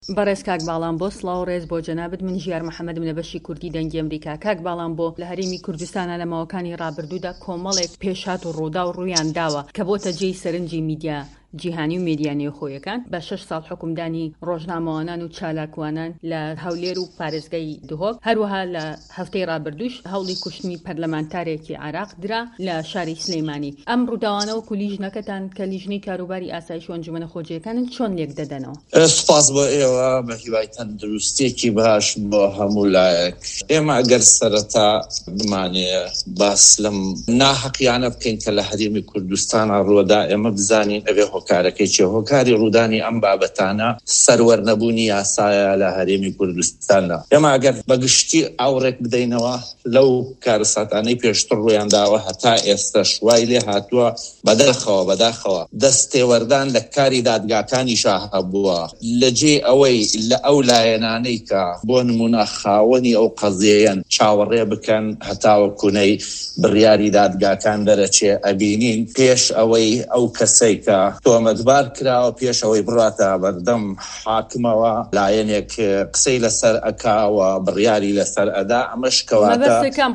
بەڕێز کاک باڵام بۆ سڵاو ڕێز بۆ جەنابەت من ژیار محەممەدم لە بەشی کوردی دەنگی ئەمریکا. کاک باڵام بۆ لە هەرێمی کوردستانە لە ماوەکانی ڕابردوودا کۆمەڵێک پێشات و ڕوودا و ڕوویان داوە کە بۆتە جێی سەرنجی میدیا جیهانی و میدیانەوە خۆیەکان بە 6 ساڵ حکومدانی ڕۆژنامەوانان و چالاکوانان لە هەولێر و پارێزگای دهۆک، هەروەها لە هەفتەی ڕابردووش هەوڵی کوشتنی پەرلەمانتارێکی عێراق درا لە شاری سلەیمانی. ئەم ڕووداوانەوە و لیژنەکەتان کە لیژنەی کاروباری ئاسایش و ئەنجومەنە خۆجیەکانن چۆن لێک دەدەنەوە؟ سوپاس بۆ ئێوە بە هیوای تەندروستێکی باش بۆ هەموو لایەک. ئێمە ئەگەر سەرەتا بمانێ باس لەم ناحەقیانە بکەین کە لە هەرێمی کوردستانە ڕووەدا، ئێمە بزانین ئەوێ هۆکارەکەی چێ هۆکاری ڕوودانی ئەم بابەتانە سەروەرنەبوونی یاسایە لە هەرێمی کوردستانە. ئێمە ئەگەر بەگشتی ئاوڕێک بدەینەوە لەو کارەساتانەی پێشتر ڕوویان داوە هەتا ئێستش وای لێ هاتووە بەداخەوە دەستێوەردان لە کاری دادگاکانیشا هەبووە لەجێ ئەوەی لە ئەو لایەنانەی کە بۆ نمونە خاوەنی ئەو قەزیەیەن چاوەڕێ بکەن هەتاوەکوونەی بڕیاری دادگاکان دەرەچێ ئەبینین پێش ئەوەی ئەو کەسەی کە تۆمەتبار کراوە پێش ئەوەی بڕاتە بەردەم حاکمەوە لایەنێک قسەی لەسەر ئەکاوە بڕیاری لەسەر ئەدا. ئەمەش کەواتە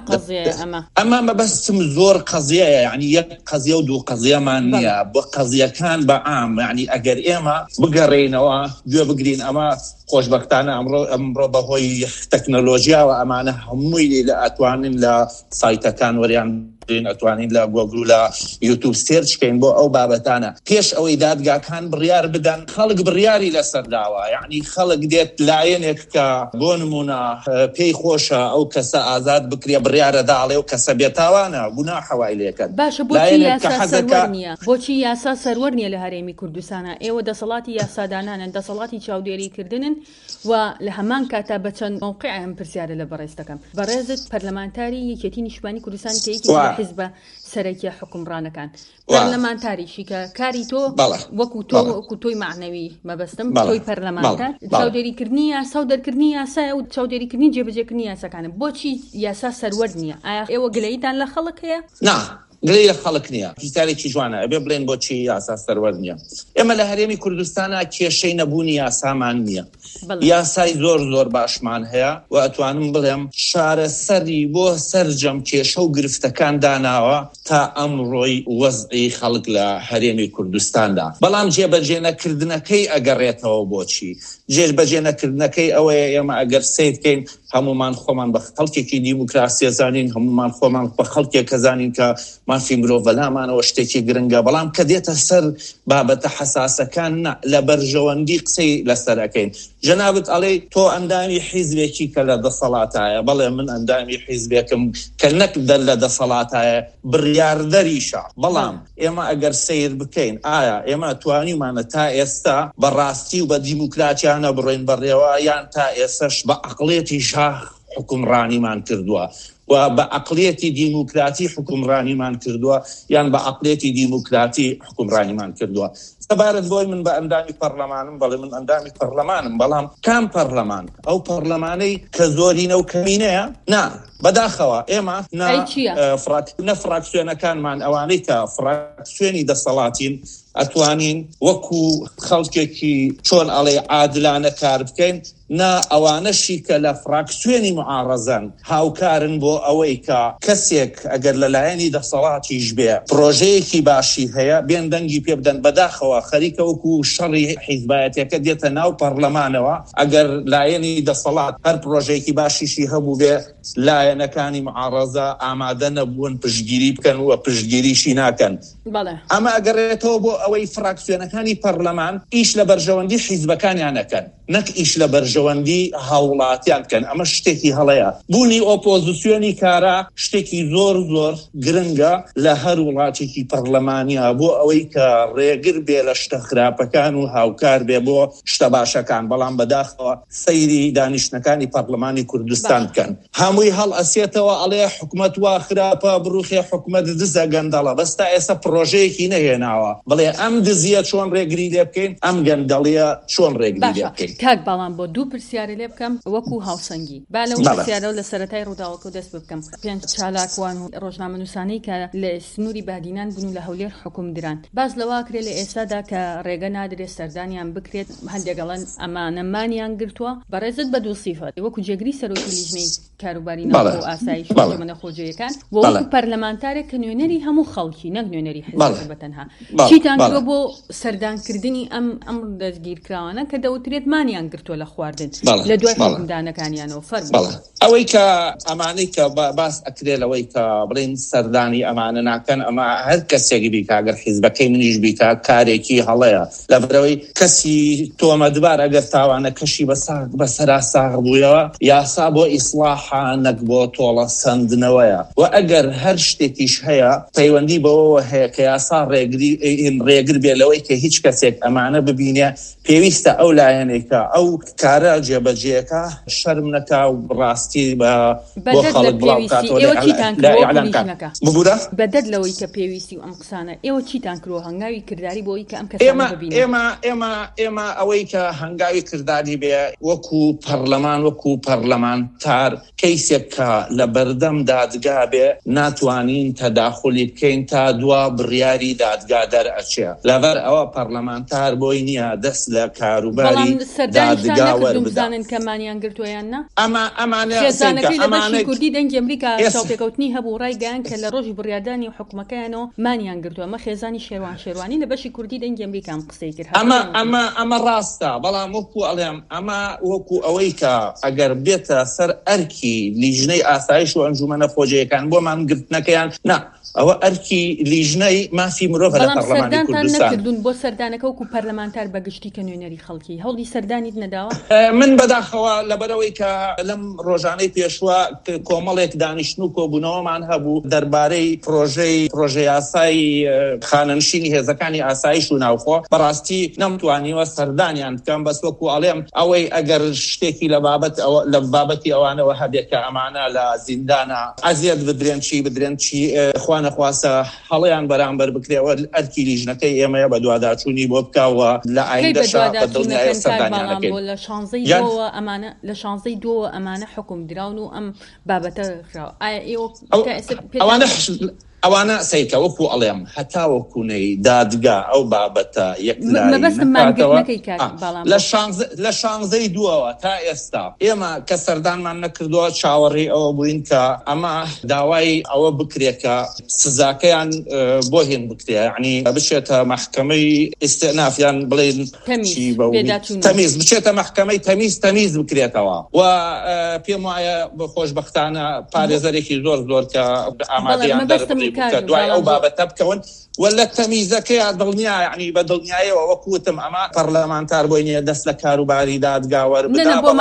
ئەمە مەبەستم زۆر قەزیەیە، یعنی یەک قەزیە و دوو قەزیەمان نییە، بۆ قەزیەکان بە عام. یعنی ئەگەر ئێمە بگەڕێینەوە گوێ بگرین ئەمە خۆشبەختانە ئەمڕۆ بەهۆی تەکنۆلۆژیاوە ئەمانە هەمووی لە ئەتوانین لە سایتەکان وەریان ئەتوانین لە گۆگل و لە یوتیوب سێرچکەین بۆ ئەو بابەتانە. پێش ئەوەی دادگاکان بڕیار بدەن خەڵک بڕیاری لەسەر داوە، یعنی خەڵک دێت لایەنێک کە بۆ نمونە پێی خۆشە ئەو کەسە ئازاد بکرێ بڕیارە داڵێ و کەسە بێتاوانە گونا حەوای لێکەن. باشە بۆچی یاسا سەروەر نییە؟ بۆچی یاسا سەروەر نییە لە هەرێمی کوردستانە؟ ئێوە دەسەڵاتی یاسادانانن، دەسەڵاتی چاودێریکردنن و لە هەمان کاتا بە چەند موقع ئەم پرسیارە لە بەڕێزەکەم. بەڕێزت پەرلەمانتاری یەکێتی نیشتیمانی کوردستان کە یەکی حیزبە سەرەکیە حکومڕانەکان، پەرلەمانتاریشی کە کاری تۆ وەکو تۆی معنەوی مەبەستم تۆی پەرلەمانتار چاودێریکردنی یاسا و دەرکردنی یاسایە و چاودێریکردنی جێبەجێکردنی یاساکانە. بۆچی یاسا سەروەر نییە؟ ئایا ئێوە گلەیتان لە خەڵک هەیە؟ نا گلەی لە خەڵک نییە. پرسیارێکی جوانە، ئەبێ بڵێن بۆچی یاسا سەروەر نییە. ئێمە لە هەرێمی کوردستانە کێشەی نەبوونی یاسامان نییە. یاسای زۆر باشمان هەیە و ئەتوانم بڵێم شارەسەری بۆ سەرجەم کێشە و گرفتەکان داناوە تا ئەمڕۆی وەزعی خەڵک لە هەرێمی کوردستاندا. بەڵام جێبەجێنەکردنەکەی ئەگەڕێتەوە بۆچی؟ جێبەجێنەکردنەکەی ئەوەیە ئێمە ئەگەر سیرکەین هەمومان خۆمان بە خەڵکێکی دیموکراسی زانین، هەمومان خۆمان بە خەڵکێک کە زانین کە مافی مرۆڤەلامانەوە شتێکی گرنگە. بەڵام کە دێتە سەر بابەتە حەساسەکان لە بەرژەوەندی قسەی لەسەرەکەین. جەنابەت ئەڵێ تۆ ئەندامی حیزبێکی کە لە دەسەڵاتایە. بەڵێ من ئەندامی حیزبێکم کە نەک لە دەسەڵاتایە بڕیاردەریشە. بەڵام ئێمە ئەگەر سیر بکەین ئایا ئێمە توانیمانە تا ئێستا بەڕاستی و بە دیموکراتیانە بڕۆین بەڕێوە یان تا ئێستش بە عەقڵێتی شاخ حکومڕانیمان کردووە و بە عەقڵێتی دیموکراتی حکومڕانیمان کردووە یان بە عەقڵێتی دیموکراتی حکومڕانیمان کردووە؟ سەبارەت بۆی من بە ئەندامی پەرلەمانم بەڵێ من ئەندامی پەرلەمانم، بەڵام کام پەرلەمان؟ ئەو پەرلەمانەی کە زۆرینە و کەمینەیە؟ نا بەداخەوە ئێمە نە فراکسیۆنەکانمان ئەوانەی کە فراکسیۆنی دەسەڵاتین ئەتوانین وەکو خەڵکێکی چۆن ئەڵێ عادلانە کار بکەین، نا ئەوانەشی کە لە فراکسیۆنی معارەزەن هاوکارن بۆ ئەوەی کە کەسێک ئەگەر لەلایەنی دەسەڵاتیش بێ پرۆژەیەکی باشی هەیە بێن دەنگی پێ بدەن. بەداخەوە خەریکە وەکو شەڕی حیزبایەتەکە دێتە ناو پەرلەمانەوە ئەگەر لایەنی دەسەڵات هەر پرۆژەیەکی باشیشی هەبوو بێ لایەنەکانی معارەزە ئامادە نەبوون پشتگیری بکەن و پشتگیریشی ناکەن. ئەمە ئەگەڕێتەوە بۆ ئەوەی فراکسیۆنەکانی پەرلەمان ئیش لە بەرژەوەندی حیزبەکانیان نەکەن، نەک ئیش لە بەرژەوەندی هاوڵاتیان بکەن. ئەمە شتێکی هەڵەیە. بوونی ئۆپۆزیسیۆنی کارا شتێکی زۆر گرنگە لە هەر وڵاتێکی پەرلەمانیا بۆ ئەوەی کە ڕێگر بێ لە شتە خراپەکان و هاوکار بێ بۆ شتە باشەکان. بەڵام بەداخەوە سەیری دانیشتەکانی پەرلەمانی کوردستان بکەن. هەمووی هەڵ ئەسێتەوە ئەڵێ حکومەت وا خراپە بڕوخێ حکومەت دزە گەندەڵە. بەستا ئێستا پرۆژەیەکی نەهێناوە بڵێ ئەم دزیە چۆن ڕێگری لێ بکەین ئەم گەندەڵیە چۆن ڕێگری لێ بکەین. کاک باڵام بۆ دوو پرسیارە لێ بکەم وەکو هاوسەنگی با لەو پرسیارە لە سەرەتای ڕووداوەکە دەست بکەم. پێنج چالاکوان و ڕۆژنامەنووسانەی کە لە سنووری بادینان بوون و لە هەولێر حکوم دران باز لەوا کرێ لە ئێستادا کە ڕێگە نادرێت سەردانیان بکرێت هەندێکگەڵەن ئەمانەمانیان گرتووە بەڕێزت بە دوو سیفەت وەکو جێگری سەرۆکی لیژنەی کاروباری ناو و ئاسایش منە خۆجەیەکان وەکو پەرلەمانتارێک کە نوێنەری هەموو خەڵکی نەک نوێنەری حزب بەتەنها چیتان کرۆ بۆ سەردانکردنی ئەم دەستگیرکراوانە کە دەوترێت مانیان گرتووە لە خواردن لە دوای حکومدانەکانیانەوە فەرموویە ئەوەی کە ئەمانەی کە باس ئەکرێت لەوەی کە بڵێن سەردانی ئەمانە ناکەن ئەمە هەر کەسێکی بیکە ئەگەر حیزبەکەی منیش بیکە کارێکی هەڵەیە لەبەرەوەی کەسی تۆمەتبار ئەگەر تاوانە کەشی بەسەرا ساغ بوویەوە یاسا بۆ ئیسلاحە نەک بۆ تۆڵە سندنەوەیە و ئەگەر هەر شتێکیش هەیە پەیوەندی بەوە هەیە کە یاسا ڕێگر بێ لەوەی کە هیچ کەسێک ئەمانە ببینێ پێویستە ئەو لایەنێکە ئەو کارە جێبەجێەکە شەرم نەکا و ڕاستی بۆ خەڵک بڵاوکاتەوە بەدەد لەوەی کە پێویستی و ئەم قسانە ئێوە چیتان کرۆ هەنگاوی کردداری بۆی کە ئەم کەسانە ببینن ئێمە ئەوەی کە هەنگاوی کردداری بێ وەکو پەرلەمان وەکو پەرلەمانتار کەیسێک کە لە بەردەم دادگا بێ ناتوانین تەداخلی بکەین تا دوا بڕیاری دادگا دەرئەچێ لەبەر ئەوە پەرلەمانتار بۆی نییە دەست لە کاروباری دادگا وەربدانن کەمانیان گرتوویان نا ئەمانە کوردی دەنگی ئەمریکا چاوپێکەوتنی هەبوو ڕایگەیان کە لە ڕۆژی بڕیاردانی حکومەکەیانەوە مانیان گرتووە ئەمە خێزانی شێروانی لە بەشی کوردی دەنگی ئەمریکام قسەی کرد ئەمە ڕاستە بەڵام وەکو ئەڵێم ئەمە وەکو ئەوەی کە ئەگەر بێتە سەر ئەرکی لیژنەی ئاسایش و ئەنجومەنە خۆجەیەکان بۆمان گرتنەکەیان نا ئەوە ئەرکی لیژنەی مافی مرۆڤ لە پەرلەمانی کوردستان نەکردون بۆ سەردانەکە وەکو پەرلەمانتار بەگشتی کە نوێنەری خەڵکی هەوڵی سەردانیت نەداوە من بەداخەوە لەبەرەوەی کە لەم ڕۆژانەی پێشوە کۆمەڵێک دانیشتن و کۆبوونەوەمان هەبوو دەربارەی پرۆژەی یاسایی خانەنشینی هێزەکانی ئاسایش و ناوخۆ بەڕاستی نەمتوانیوە سەردانیان بکەم بەس وەکو ئەڵێم ئەوەی ئەگەر شتێکی لە بابەتی ئەوانەوە هەبێت کە ئەمانە لە زیندانە ئەزیەت بدرێن چی نەخواسە هەڵەیان بەرامبەر بکرێەوە ئەرکی لیژنەکەی ئێمەیە بە دوواداچوونی بۆ بکەوە لە ئایندەشا بە دڵنیایە سەردانیانەکەین لە 16 دووە ئەمانە حکم دراون و ئەم بابەتە خراوە ئەوانە سەیکە وەکو ئەڵێم هەتا وەکوونەی دادگا ئەو بابەتە لە 16 دووەوە تا ئێستا ئێمە کە سەردانمان نەکردووە چاوەڕێی ئەوە بووین کە ئەمە داوای ئەوە بکرێکە سزاکەیان بۆ هێن بکرێ یعنی بچێتە محکەمەی ئیستئنافیان بڵێن تەمیز بچێتە محکەمەی تەمیز بکرێتەوە و پێم وایە خۆشبەختانە پارێزەرێکی زۆر کە ئامادەیان دەربڕی دوای ئەو بابەتە بکەون ولا تەمیزەکەی دڵنیا یعنی بە دڵنیایەوە وەکوتم ئەمە پەرلەمانتار بۆی نیە دەست لە کاروباری دادگا وەربدا بۆ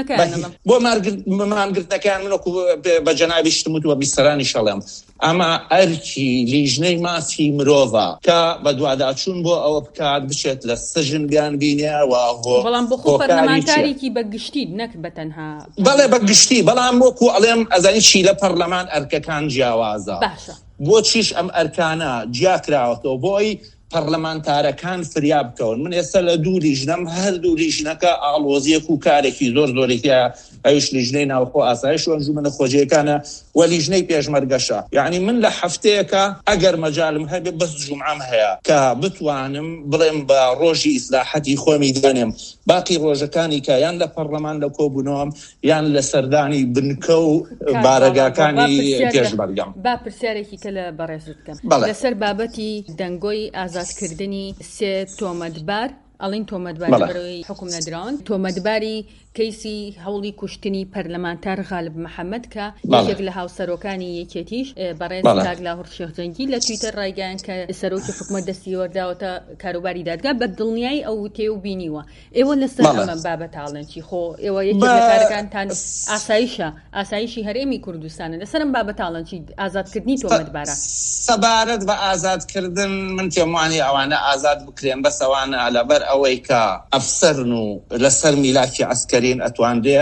مانگرتنەکەیان من وەکو بە جەنابی شتموت وە بیسەرانی شەڵێم ئەمە ئەرکی لیژنەی مافی مرۆڤە کە بە دوواداچوون بۆ ئەوە بکات بچێت لە سژن بیان بینێەوە بەڵام بۆ خۆ پەرلەمانتارێکی بەگشتی نەک بەتەنها بەڵێ بەگشتی بەڵام وەکو ئەڵێم ئەزانی چی لە پەرلەمان ئەرکەکان جیاوازە بۆچیش ئەم ئەرکانە جیاکراوەتەوە بۆی پەرلەمانتارەکان فریا بکەون من ئێستا لە دوو لیژنەم هەر دوو لیژنەکە ئاڵۆزیەک و کارێکی زۆرێکە ئەوش لیژنەی ناوخۆ ئاسایش و ئەنجومەنە خۆجەیەکانە و لیژنەی پێشمەرگەشە یعنی من لە هەفتەیەکە ئەگەر مەجالم هەبێ بەس جومعەم هەیە کە بتوانم بڵێم بە ڕۆژی ئیسلاحەتی خۆمی دێنێم باقی ڕۆژەکانی کە یان لە پەرلەمان لە کۆبوونەوەم یان لە سەردانی بنکە و بارەگاکانی پێشمەرگەم با پرسیارێکی کە لە بەڕێزت بکەم لەسەر بابەتی دەنگۆی ئازادکردنی سێ تۆمەتبار ئەڵین تۆمەتبار بەرەوەی حکوم نەدراون تۆمەتباری کەیسی هەوڵی کوشتنی پەرلەمانتار غالب محەممەد کە یەکێک لە هاوسەرۆکانی یەکێتیش بەڕێز کاگلاهور شێخجەنگی لە تویتەر ڕایگەیان کە سەرۆکی حکومەت دەستی وەرداوەتە کاروباری دادگا بە دڵنیایی ئەو تێ و بینیوە ئێوە لەسەر ئەمە بابەتاڵەنچی خۆ ئێوە یەکێک لە کارەکانتان ئاسایشی هەرێمی کوردستانە لەسەرم بابەتاڵەنچی ئازادکردنی تۆمەتبارە سەبارەت بە ئازادکردن من تێموانی ئەوانە ئازاد بکرێن بەسەوانە لەبەر ئەوەی کە ئەفسەرن و لەسەر میلاکی عسکەرین ئەتواندێ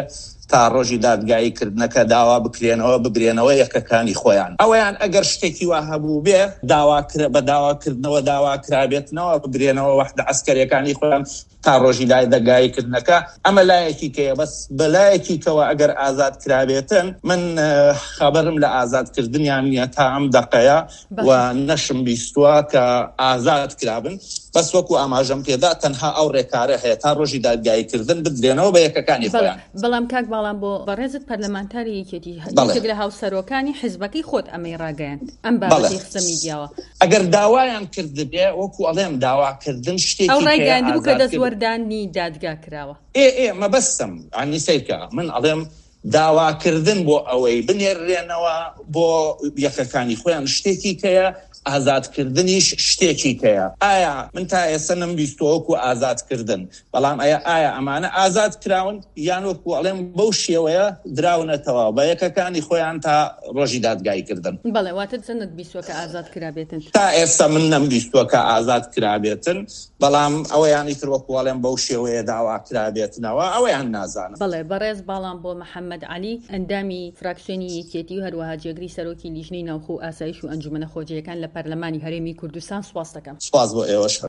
تا ڕۆژی دادگاییکردنەکە داوا بکرێنەوە ببرێنەوە یەکەکانی خۆیان ئەویان ئەگەر شتێکی وا هەبوو بێ بە داواکردنەوە داواکرابێتنەوە ببرێنەوە وەحدە عەسکەریەکانی خۆیان تا ڕۆژی داگاییکردنەکە ئەمە لایەکی کەیە بەس بەلایەکی کەوە ئەگەر ئازاد کرابێتن من خەبەرم لە ئازادکردنیان نییە تا ئەم دەقەیە و نەشم بیستووە کە ئازاد کرابن بەس وەکو ئاماژەم پێدا تەنها ئەو ڕێکارە هەیە تا ڕۆژی دادگاییکردن بدرێنەوە بە یەکەکانی خۆیان. بەڵام کاک باڵام بۆ بەڕێزت پەرلەمانتاری یەکێتی هەڵێک لە هاوسەرۆکانی حیزبەکەی خۆت ئەمەی ڕاگەیاند ئەم بابەتی قسە میدیاوە ئەگەر داوایان کردبێ وەکو ئەڵێم داواکردن شتێکی ئەو ڕێگەیاندی بوو کە دەستوەردانی دادگا کراوە مەبەستم عنی سیرکە من ئەڵێم داواکردن بۆ ئەوەی بنێرێنەوە بۆ یەکەکانی خۆیان شتێکی کەیە ئازادکردنیش شتێکی کەیە ئایا من تا ئێستا نەمبیستۆوەکو ئازادکردن بەڵام ئایا ئەمانە ئازاد کراون یان وەکو ئەڵێم بەو شێوەیە دراونەتەوە بە یەکەکانی خۆیان تا ڕۆژی دادگاییکردن. بەڵێ واتە چەندت بیستووە کە ئازاد کرابێتن؟ تا ئێستا من نەمبیستووە کە ئازاد کرابێتن بەڵام ئەوەیانی تر وەکو ئەڵێم بەو شێوەیە داوا کرابێتنەوە ئەوەیان نازانم. بەڵێ بەڕێز باڵام بۆ محەممەد علی ئەندامی فراکسیۆنی یەکێتی و هەروەها جێگری سەرۆکی لیژنەی ناوخۆ ئاسایش و ئەنجومەنە خۆجیەکان لە پەرلەمانی هەرێمی کوردستان سواس دەکەم. سواس بۆ ئێوەش.